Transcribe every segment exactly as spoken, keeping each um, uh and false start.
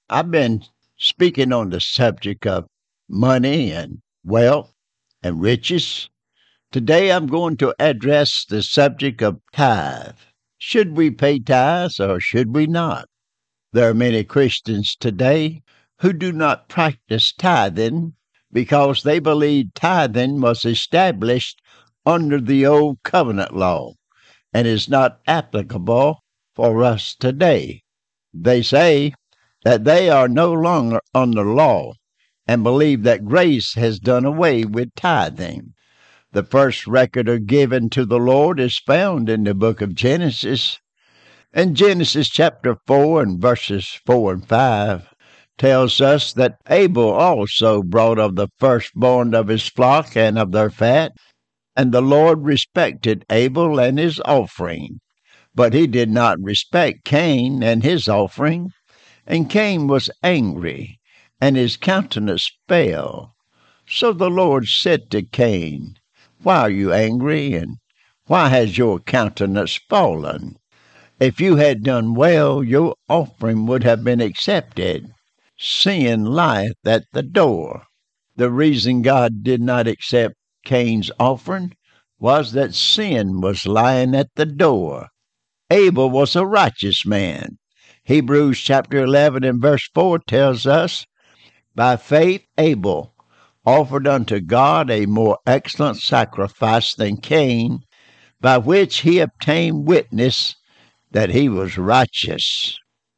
I've been speaking on the subject of money and wealth and riches. Today I'm going to address the subject of tithe. Should we pay tithes or should we not? There are many Christians today who do not practice tithing because they believe tithing was established under the old covenant law and is not applicable for us today. They say that they are no longer under law and believe that grace has done away with tithing. The first record of giving to the Lord is found in the book of Genesis. And Genesis chapter four and verses four and five tells us that Abel also brought of the firstborn of his flock and of their fat, and the Lord respected Abel and his offering. But he did not respect Cain and his offering. And Cain was angry, and his countenance fell. So the Lord said to Cain, "Why are you angry, and why has your countenance fallen? If you had done well, your offering would have been accepted. Sin lieth at the door." The reason God did not accept Cain's offering was that sin was lying at the door. Abel was a righteous man. Hebrews chapter eleven and verse four tells us, "By faith Abel offered unto God a more excellent sacrifice than Cain, by which he obtained witness that he was righteous."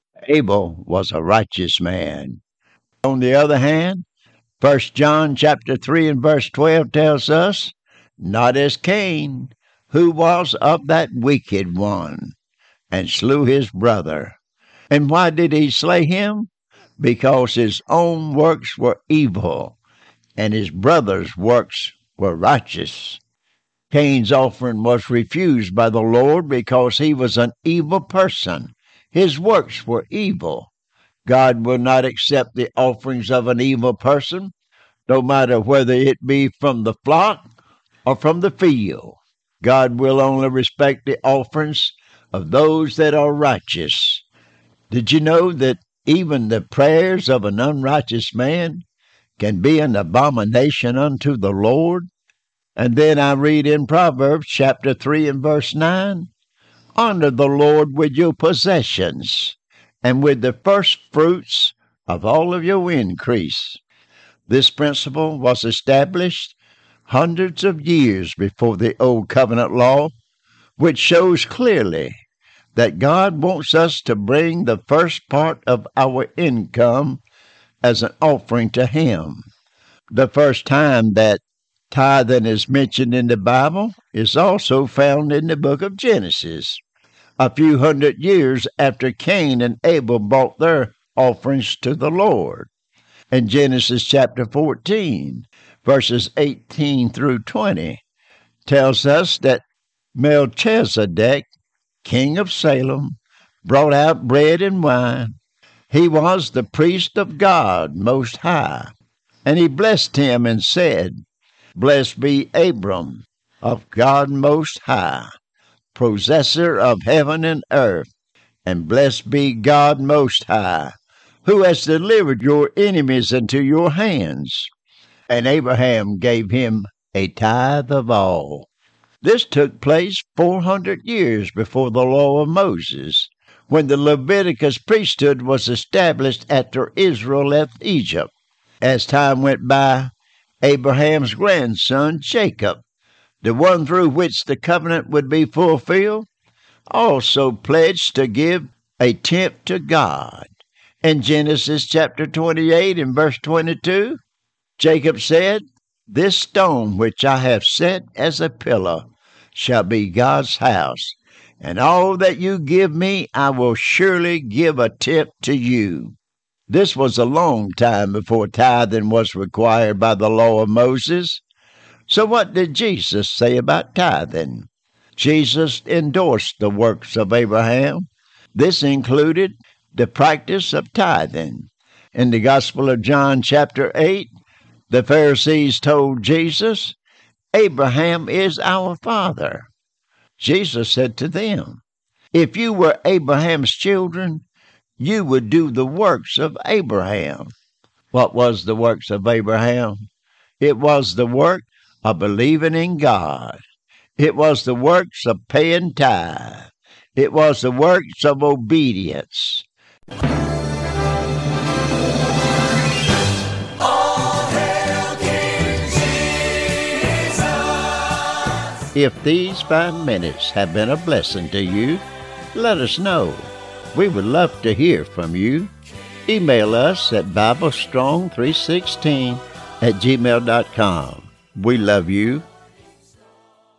Abel was a righteous man. On the other hand, First John chapter three and verse twelve tells us, "Not as Cain, who was of that wicked one, and slew his brother." And why did he slay him? Because his own works were evil, and his brother's works were righteous. Cain's offering was refused by the Lord because he was an evil person. His works were evil. God will not accept the offerings of an evil person, no matter whether it be from the flock or from the field. God will only respect the offerings of those that are righteous. Did you know that even the prayers of an unrighteous man can be an abomination unto the Lord? And then I read in Proverbs chapter three and verse nine, "Honor the Lord with your possessions, and with the first fruits of all of your increase." This principle was established hundreds of years before the Old Covenant law, which shows clearly that God wants us to bring the first part of our income as an offering to Him. The first time that tithing is mentioned in the Bible is also found in the book of Genesis, a few hundred years after Cain and Abel brought their offerings to the Lord. In Genesis chapter fourteen, verses eighteen through twenty, tells us that Melchizedek, king of Salem, brought out bread and wine. He was the priest of God Most High. And he blessed him and said, "Blessed be Abram of God Most High, possessor of heaven and earth, and blessed be God Most High, who has delivered your enemies into your hands." And Abraham gave him a tithe of all. This took place four hundred years before the law of Moses, when the Leviticus priesthood was established after Israel left Egypt. As time went by, Abraham's grandson Jacob, the one through which the covenant would be fulfilled, also pledged to give a tenth to God. In Genesis chapter twenty-eight and verse twenty-two, Jacob said, "This stone which I have set as a pillar shall be God's house, and all that you give me I will surely give a tenth to you." This was a long time before tithing was required by the law of Moses. So what did Jesus say about tithing? Jesus endorsed the works of Abraham. This included the practice of tithing. In the Gospel of John chapter eight, the Pharisees told Jesus, "Abraham is our father." Jesus said to them, "If you were Abraham's children, you would do the works of Abraham. What was the works of Abraham? It was the work of believing in God. It was the works of paying tithe. It was the works of obedience. If these five minutes have been a blessing to you, let us know. We would love to hear from you. Email us at bible strong three sixteen at gmail dot com. We love you.